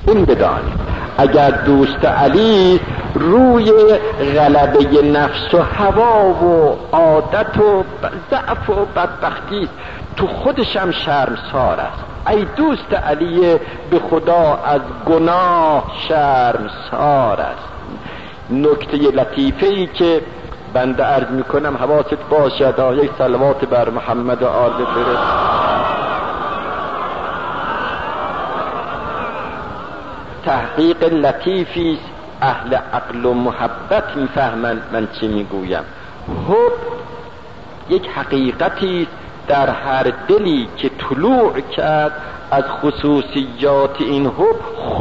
این بدانید اگر دوست علی روی غلبه نفس و هوا و عادت و ضعف و بدبختی تو خودشم شرمسار است. ای دوست علی به خدا از گناه شرمسار است. نکته لطیفه ای که بنده عرض میکنم حواست باشد، یک صلوات بر محمد و آل برس. تحقیق لطیفی است، اهل عقل و محبت میفهمند من چی میگویم. حب یک حقیقتی در هر دلی که طلوع کرد. از خصوصیات این حب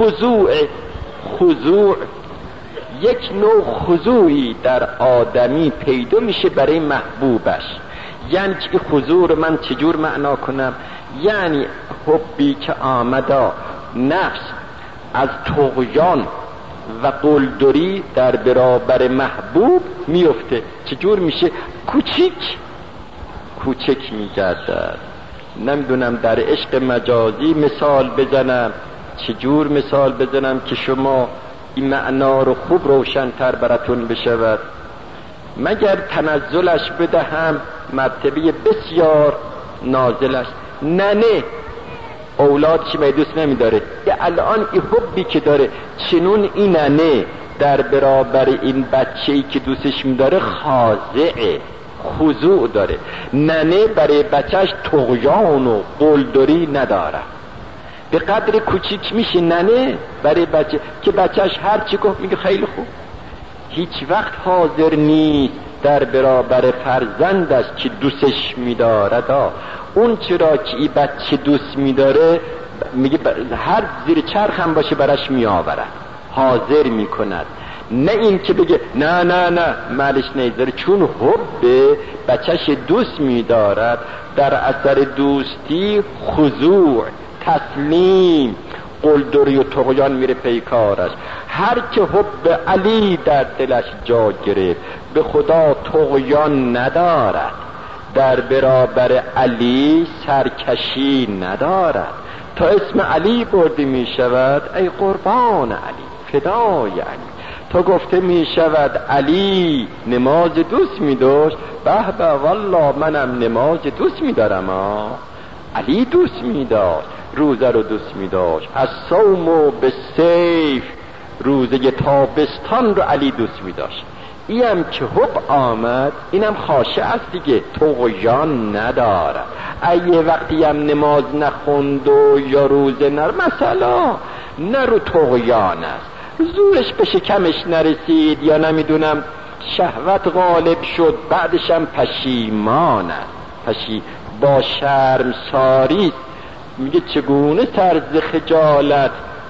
خضوع یک نوع خضوعی در آدمی پیدا میشه برای محبوبش. یعنی که خضوع رو من چجور معنا کنم؟ یعنی حبی که آمده نفس از طغیان و قلدری در برابر محبوب میفته. چجور میشه؟ کوچک میگردد. نمیدونم در عشق مجازی مثال بزنم، چجور مثال بزنم که شما این معنا رو خوب روشن‌تر براتون بشود. مگر تنزلش بدهم مرتبه بسیار نازل است. ننه اولادش دوست نمیداره، الان این حبی که داره چنون این ننه در برابر این بچه‌ای که دوستش میداره خاضعه، خضوع داره. ننه برای بچهش طغیان و قلدری نداره. به قدر کوچیک میشه ننه برای بچه که بچهش هر چی گفت میگه خیلی خوب. هیچ وقت حاضر نیست در برابر فرزندش که دوستش میدارد اون چرا که این بچه دوست میداره میگه هر زیر چرخ هم باشه براش میآورد، حاضر میکند. نه این که بگه نه مالش نیذاره، چون حب بچهش دوست میدارد. در اثر دوستی خضوع، تسلیم، قلدری و طغیان میره پیکارش. هر که حب علی در دلش جا گرفت به خدا طغیان ندارد، در برابر علی سرکشی ندارد. تا اسم علی برده می شود ای قربان علی، فدای علی. تا گفته می شود علی نماز دوست می داشت، به به والله منم نماز دوست می دارم. علی دوست می داشت، روزه رو دوست می داشت. از صوم و به سیف روزه تابستان رو علی دوست می داشت. اینم که حب آمد اینم خاشه است دیگه، طغیان نداره. ایه وقتی هم نماز نخوند و یا روزه مثلا نه رو طغیان است، زورش به شکمش نرسید یا نمیدونم شهوت غالب شد، بعدش هم پشیمان است، با شرمساری میگه چگونه طرز خجالت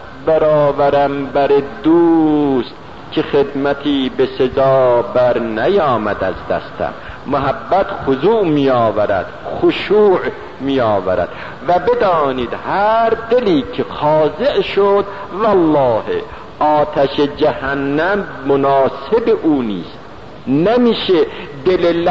برآورم بر دوست که خدمتی به سزا بر نیامد از دستم. محبت خضوع می آورد، خشوع می آورد. و بدانید هر دلی که خاضع شد والله آتش جهنم مناسب او نیست. نمیشه دل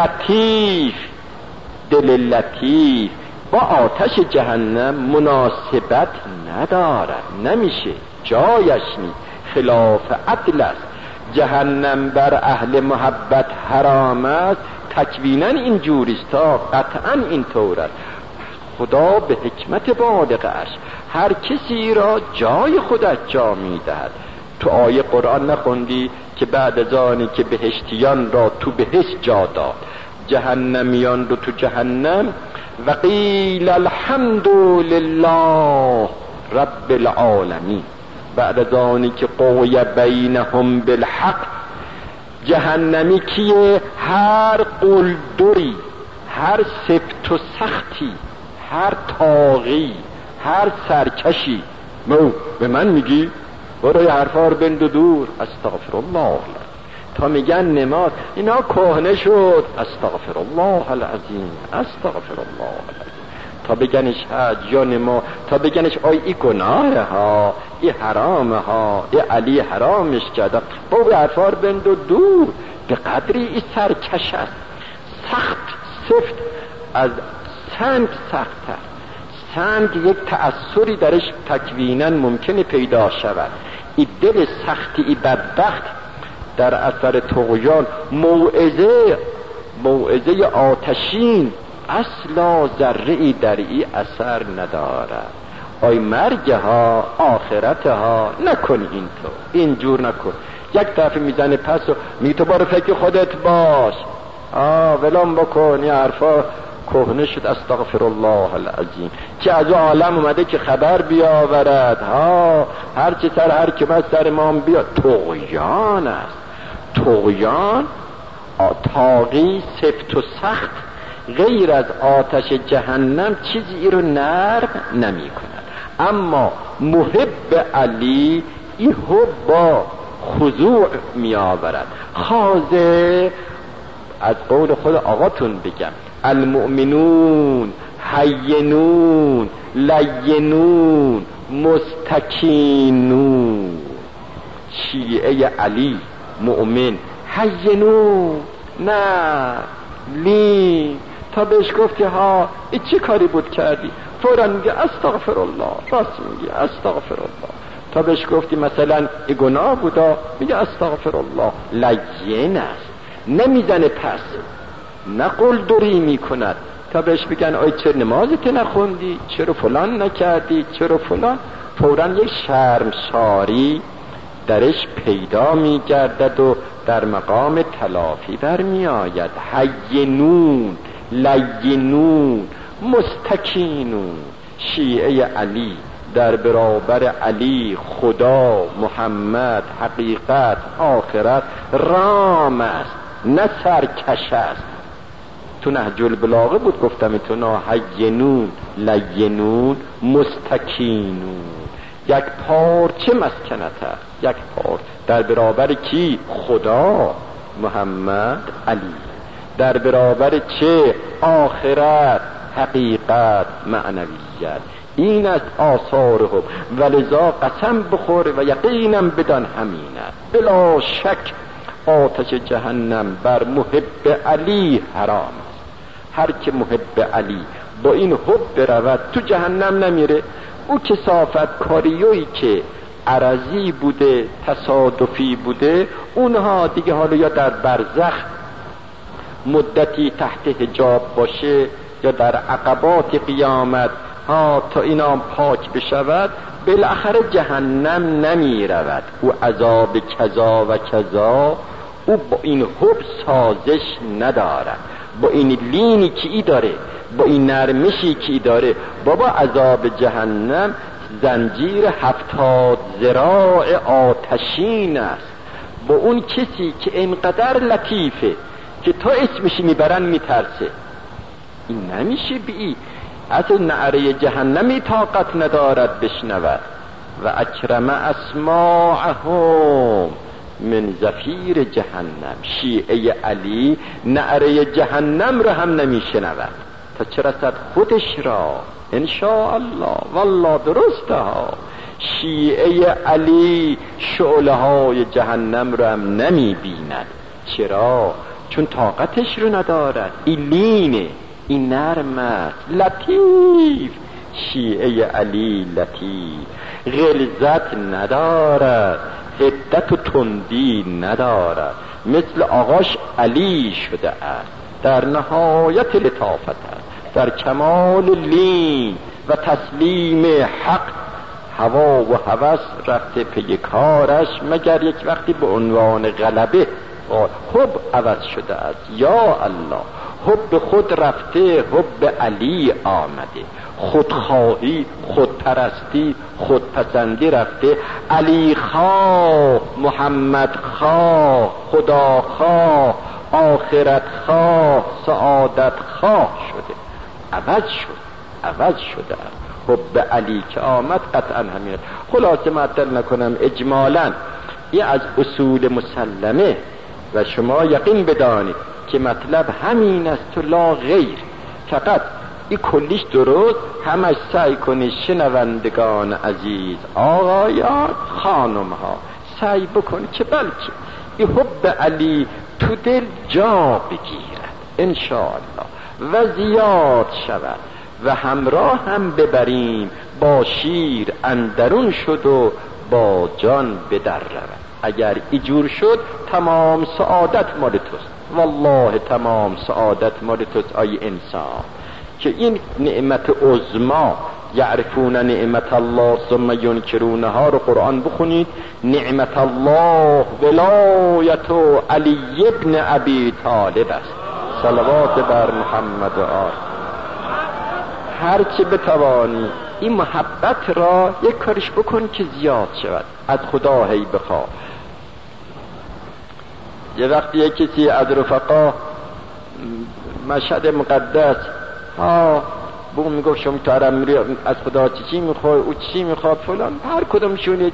لطیف با آتش جهنم مناسبت ندارد، نمیشه، جایش نیست، خلاف عدل است. جهنم بر اهل محبت حرام است، تکوینا این جوریست، قطعا این طور است. خدا به حکمت بالغش هر کسی را جای خودش جا میدهد. تو آیه قرآن نخوندی که بعد از آنی که بهشتیان را تو بهشت جا داد، جهنمیان رو تو جهنم، و قیل الحمد لله رب العالمین، بعد از آنی که قوی بینهم بالحق. جهنمی کیه؟ هر قلدری، هر سفت و سختی، هر طاغی، هر سرکشی. به من میگی برای حرفا رو بند و دور، استغفر الله. تا میگن نماز اینا کهنه شد، استغفر الله العظیم، استغفر الله العظیم. تا بگنش حج یا نماز، تا بگنش آی ای گناه ها، ای حرام ها، ای علی حرامش کرده، با حرفا رو بند و دور. به قدری ای سرکش است، سخت، سفت، از سنگ سخت است، سنگ یک تأثری درش تکویناً ممکنه پیدا شود. این دل سختی، این بدبخت در اثر طغیان موعظه آتشین اصلا ذره‌ای در این اثر ندارد. آی مرگها، آخرتها، نکن اینجور نکن. یک دفعه میزنه پس و میگه تو برو فکر خودت باش، ولم بکن. این حرفا کهنه شد. استغفر الله العظیم. که از او عالم اومده که خبر بیاورد، هر چه سر هر که من سر ما بیاد. طغیان است. طغیان طاغی سفت و سخت غیر از آتش جهنم چیزی رو نرم نمی کند. اما محب علی این حب با خضوع می آورد. خاضع، از قول خود آقاتون بگم، المؤمنون حینون لینون مستکینون. شیعه علی مؤمن، حینون نه لین. تا بهش گفتی این چه کاری بود کردی، فوراً میگه استغفر الله، راست میگه استغفر الله. تا بهش گفتی مثلا این گناه بودا، میگه استغفر الله. لین است، نمیزنه پس، نه قلدری میکند. تا بهش بگن آی چرا نمازت نخوندی، چرا فلان نکردی، چرا فلان، فوراً یک شرمساری درش پیدا میگردد و در مقام تلافی برمی آید. حینون لینون مستکینون. شیعه علی در برابر علی، خدا، محمد، حقیقت، آخرت رام است، نه سرکش است. تو نهج البلاغه بود گفتم تو حینون لینون مستکینون. یک پارچه مسکنت است، یک پارچه در برابر کی؟ خدا، محمد، علی. در برابر چه؟ آخرت، حقیقت، معنویت. این است آثارهم. ولذا قسم بخور و یقینم بدان همین است. بلا شک آتش جهنم بر محب علی حرام است. هر که محب علی با این حب رود تو جهنم نمیره. او کثافت کاریویی که عرضی بوده، تصادفی بوده، اونها دیگه حالا یا در برزخ مدتی تحت حجاب باشه یا در عقبات قیامت تا اینا پاک بشود، بالاخره جهنم نمی رود. او عذاب کذا و کذا او با این حب سازش ندارد. با این لینی که ای داره، با این نرمشی که ای داره، بابا عذاب جهنم زنجیر 70 ذراع آتشین است. با اون کسی که اینقدر لطیفه که تا اسمشی میبرن میترسه، این نمیشه بی اصلا نعره جهنمی طاقت ندارد بشنود. و اکرم اسماعهم من زفیر جهنم. شیعه علی نعره جهنم را هم نمیشنود تا چه رسد خودش را. انشاءالله والله درسته ها. شیعه علی شعله های جهنم را هم نمی بیند. چرا؟ چون طاقتش رو ندارد. این لینه، این نرم است، لطیف. شیعه علی لطیف، غلظت ندارد، حدت و تندی ندارد، مثل آقاش علی شده است، در نهایت لطافت است، در کمال لین و تسلیم حق. هوا و هوس رفته پی کارش مگر یک وقتی به عنوان غلبه حب عوض شده است. یا الله، حب خود رفته، حب علی آمده. خودخواهی، خودپرستی، خودپسندی رفته. علی خواه، محمد خواه، خدا خواه، آخرت خواه، سعادت خواه شده. عوض شده. حب علی که آمد قطعا همین. خلاصه معطل نکنم، اجمالا این از اصول مسلمه و شما یقین بدانید که مطلب همین است و لا غیر. فقط این کلیش درست، همش سعی کنید شنوندگان عزیز، آقایان، خانم ها، سعی بکنید که بلکه این حب علی تو دل جا بگیرد انشاءالله و زیاد شود و همراه هم ببریم، با شیر اندرون شد و با جان بدر رود. اگر ایجور شد تمام سعادت مال توست، والله تمام سعادت مال توست آی انسان. که این نعمت عظما یعرفون نعمت الله ثم ینکرونها رو قرآن بخونید. نعمت الله ولایت علی ابن ابی طالب است. صلوات بر محمد و آل. هرچه بتوانی این محبت را یک کارش بکن که زیاد شود. از خدا هی بخواه. یه وقتی یک کسی از رفقا مشهد مقدس بو میگفت شما تو حرم میری از خدا چی میخوای، او چی میخواد فلان، هر کدوم شونید.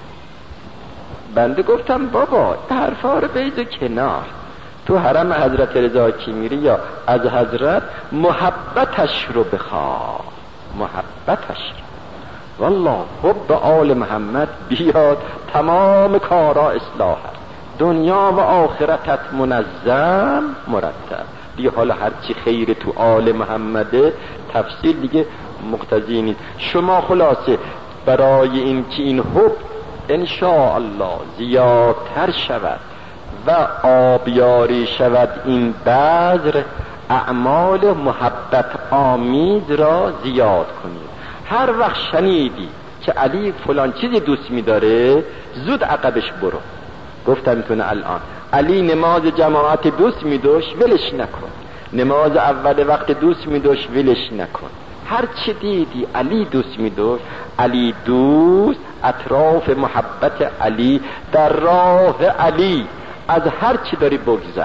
بنده گفتم بابا حرفا رو بیز کنار، تو حرم حضرت رضا چی میری یا از حضرت محبتش رو بخواه، محبتش رو. والله حب آل محمد بیاد تمام کارا اصلاح هست، دنیا و آخرتت منظم مرتب. دیگه حالا هرچی خیر تو آل محمده تفصیل دیگه مقتضی نیست. شما خلاصه برای این که این حب انشاءالله زیادتر شود و آبیاری شود، این بذر اعمال محبت آمیز را زیاد کنید. هر وقت شنیدی که علی فلان چیزی دوست می‌داره زود عقبش برو. گفتم میتونه الان علی نماز جماعت دوست می‌داشت ولش نکن، نماز اول وقت دوست می‌داشت ولش نکن. هر چی دیدی علی دوست می‌داشت، علی دوست، اطراف محبت علی، در راه علی از هر چی داری بگذر.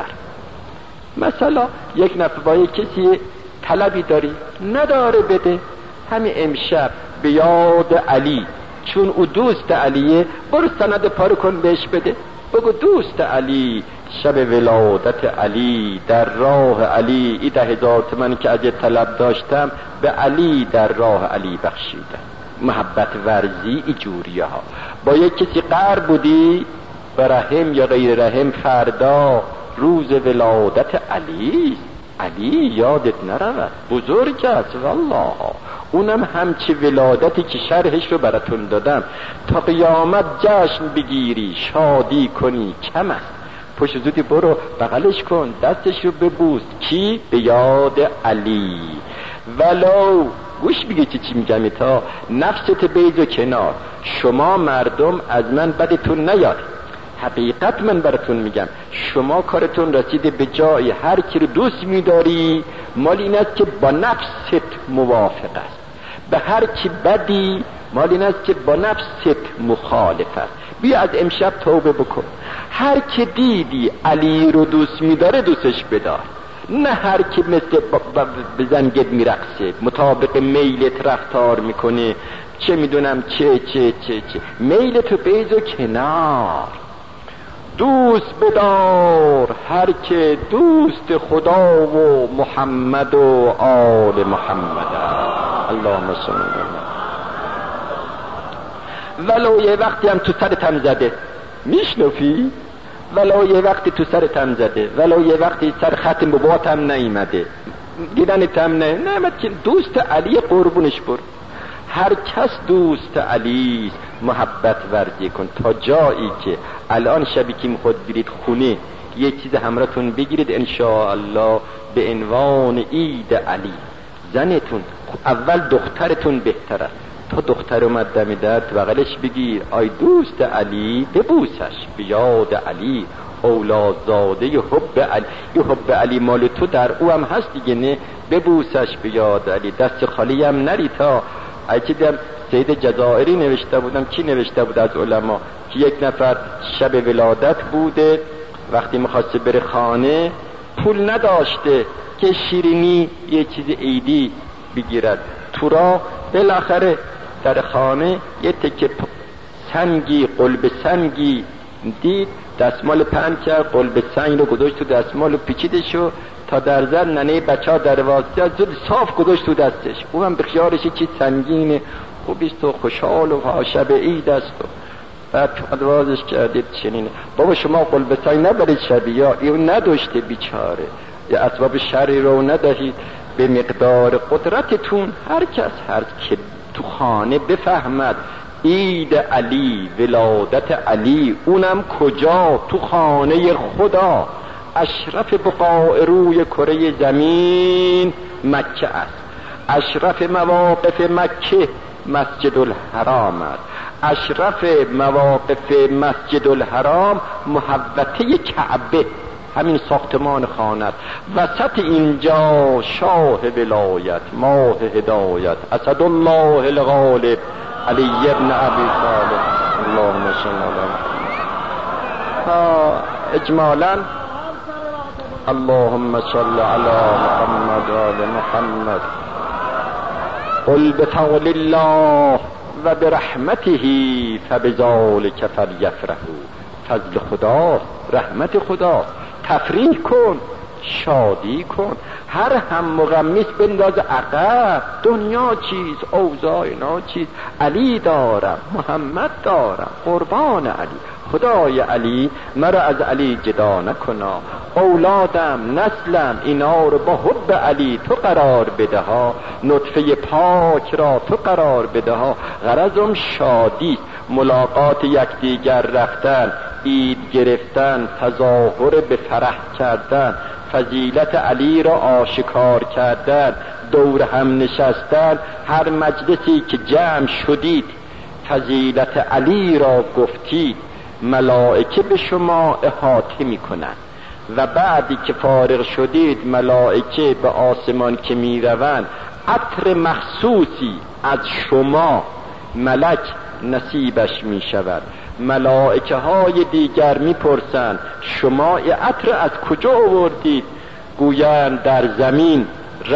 مثلا یک نفر با یک کسی طلبی داری نداره بده، همین امشب به یاد علی چون او دوست علیه برو سند پارو کن بهش بده، بگو دوست علی شب ولادت علی در راه علی این 10,000 تومانی که از طلب داشتم به علی در راه علی بخشیدم. محبت ورزی ای جوریه ها. با یک کسی قرب بودی و رحم یا غیر رحم فردا روز ولادت علی، علی یادت نرود، بزرگ است والله. اونم همچی ولادتی که شرحش رو براتون دادم، تا قیامت جشن بگیری شادی کنی کم است. پشت زودی برو بغلش کن، دستش رو ببوس. کی؟ به یاد علی. ولو گوش بگی چی میگم، تا نفست بیز و کنار. شما مردم از من بدتون نیاد، حقیقت من براتون میگم، شما کارتون رسیده به جای هر کی رو دوست میداری مال این است که با نفست موافق است، به هر کی بدی مال این است که با نفست مخالف است. بیا از امشب توبه بکن، هر کی دیدی علی رو دوست میداره دوستش بدار، نه هر کی مثل بزنگت میرقصه مطابق میلت رفتار میکنه، چه میدونم چه میلتو بیز و کنار. دوست بدار هر که دوست خدا و محمد و آل محمد. اللهم صل علی. ولو یه وقتی هم تو سرتم زده، میشنفی؟ ولو یه وقتی تو سرتم زده، ولو یه وقتی سر ختم باباتم نیامده، دیدنتم نیامد، که دوست علی قربونش برو. هر کس دوست علی محبت ورزی کن تا جایی که الان شبی که خود برید خونه یک چیز همراهتون بگیرید انشاءالله به عنوان عید علی. زنتون اول دخترتون بهتره، تا دختر اومد دم در بغلش بگیر آی دوست علی، ببوسش به یاد علی، اولادزاده حب علی. یه حب علی مال تو در او هم هست دیگه، نه ببوسش به یاد علی. دست خالی هم نری. تا اگه دیدم سید جزائری نوشته بودم، کی نوشته بود از علما، که یک نفر شب ولادت بوده، وقتی میخواسته بره خانه پول نداشته که شیرینی یه چیز عیدی بگیرد، تو راه بالاخره در خانه یه تکه سنگی قلب سنگی دید، دستمال پهن کرد، قلب سنگ رو گذاشت تو دستمال و پیچیدشو تا در زن ننه بچه ها در واسطه زود صاف گذاشت تو دستش. او هم بخیارش چی سنگینه خوبیست و خوشحال و شب عید است. و بعد ادوازش کردید چنینه، بابا شما قلب سنگ نبرید شبیه، یا ایو نداشته بیچاره، یا اسباب شری رو ندهید، به مقدار قدرتتون هر کس هر که تو خانه بفهمد عید علی، ولادت علی، اونم کجا؟ تو خانه خدا. اشرف بقاع روی کره زمین مکه است. اشرف مواقف مکه مسجد الحرام است. اشرف مواقف مسجد الحرام محوطه کعبه، همین ساختمان خانه است. وسط اینجا شاه ولایت، ماه هدایت، اسدالله الغالب علی ابن ابی طالب. اللهم صل علی اجمالا اللهم صل علی محمد و آل محمد. قل بفضل الله و برحمته فبذلک فلیفرحوا. فضل خدا، رحمت خدا، تفریح کن، شادی کن، هر هم مغمس بنداز عقب. دنیا چیز، اوضاع اینا چیز، علی دارم، محمد دارم، قربان علی. خدای علی مرا از علی جدا نکنا، اولادم، نسلم، اینا رو با حب علی تو قرار بده ها، نطفه پاک را تو قرار بده ها. غرضم شادی، ملاقات یکدیگر رفتن، عید گرفتن، تظاهر به فرح کردن، فضیلت علی را آشکار کردن، دور هم نشستن. هر مجلسی که جمع شدید فضیلت علی را گفتید، ملائکه به شما احاطه میکنند و بعدی که فارغ شدید ملائکه به آسمان که میروند عطر مخصوصی از شما ملک نصیبش میشود. ملائکه های دیگر میپرسند شما این عطر از کجا آوردید؟ گویند در زمین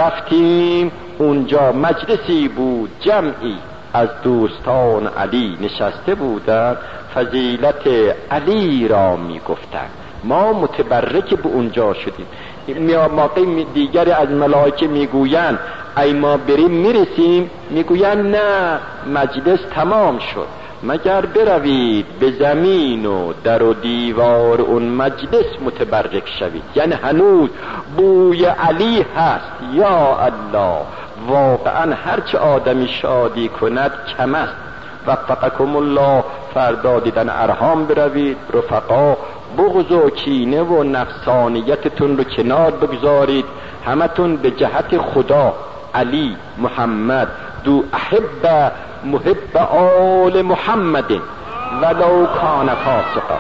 رفتیم، اونجا مجلسی بود، جمعی از دوستان علی نشسته بودند، فضیلت علی را میگفتند. ما متبرک به اونجا شدیم. موقع دیگری از ملائکه میگویند ای ما بریم میرسیم، میگویند نه، مجلس تمام شد، مگر بروید به زمین و در و دیوار اون مجلس متبرک شوید. یعنی هنوز بوی علی هست. یا الله، واقعا هرچه آدمی شادی کند کم است. وفقکم الله. فردا دیدن ارحام بروید، رفقا، بغض و کینه و نفسانیتتون رو کنار بگذارید، همتون به جهت خدا، علی، محمد، دو احب محب آل محمد ولو کان فاسقا.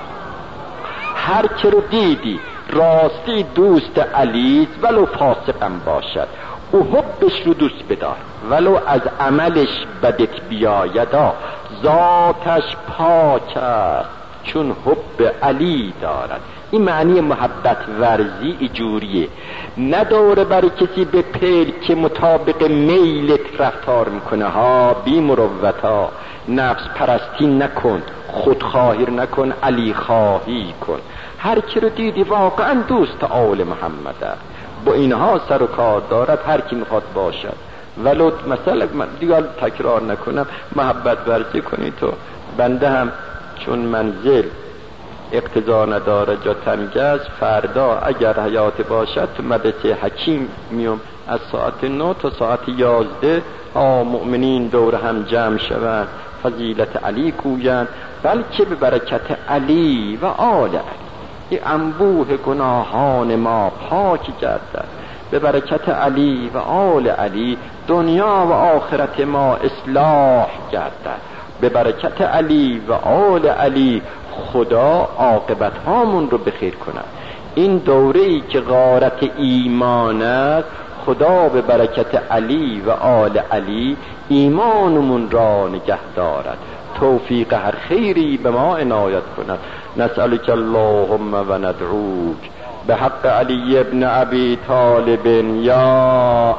هر که رو دیدی راستی دوست علی ولو فاسقم باشد، او حبش رو دوست بدار، ولو از عملش بدت بیایدا، ذاتش پاک است چون حب علی دارد. این معنی محبت ورزی ایجوریه، نداره برای کسی به پیل که مطابق میلت رفتار میکنه ها، بی مروتا، نفس پرستی نکن، خودخواهی نکن، علی خواهی کن. هر کی رو دیدی واقعا دوست آل محمد است، با اینها سر و کار دارد، هر کی میخواد باشد. ولو مثلا من دیگر تکرار نکنم، محبت ورزی کنی تو. بنده هم چون منزل اقتضا نداره جا تنگ است، فردا اگر حیات باشد تو مدرسه حکیم میام از ساعت 9 تا ساعت 11 مؤمنین دور هم جمع شوند، فضیلت علی گویند، بلکه به برکت علی و آل علی این انبوه گناهان ما پاک گردد. به برکت علی و آل علی دنیا و آخرت ما اصلاح گردد. به برکت علی و آل علی خدا عاقبت هامون رو بخیر کند. این دوره‌ای که غارت ایمان است، خدا به برکت علی و آل علی ایمانمون را نگه دارد، توفیق هر خیری به ما عنایت کند. نسألك اللهم و ندعوک به حق علی ابن ابی طالب. یا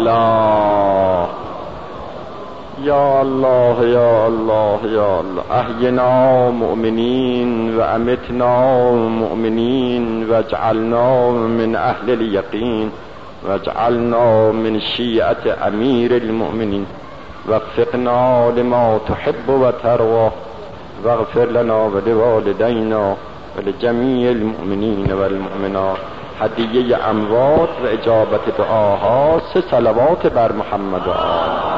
الله یا الله یا الله یا الله، احینا مؤمنین و امتنا مؤمنین و اجعلنا من اهل الیقین و اجعلنا من شیعة امیر المؤمنین، وفقنا لما تحب و ترضى، واغفر لنا ولوالدينا ولجميع المؤمنين والمؤمنات هدیه اموات و اجابت دعاها 3 صلوات بر محمد و آل.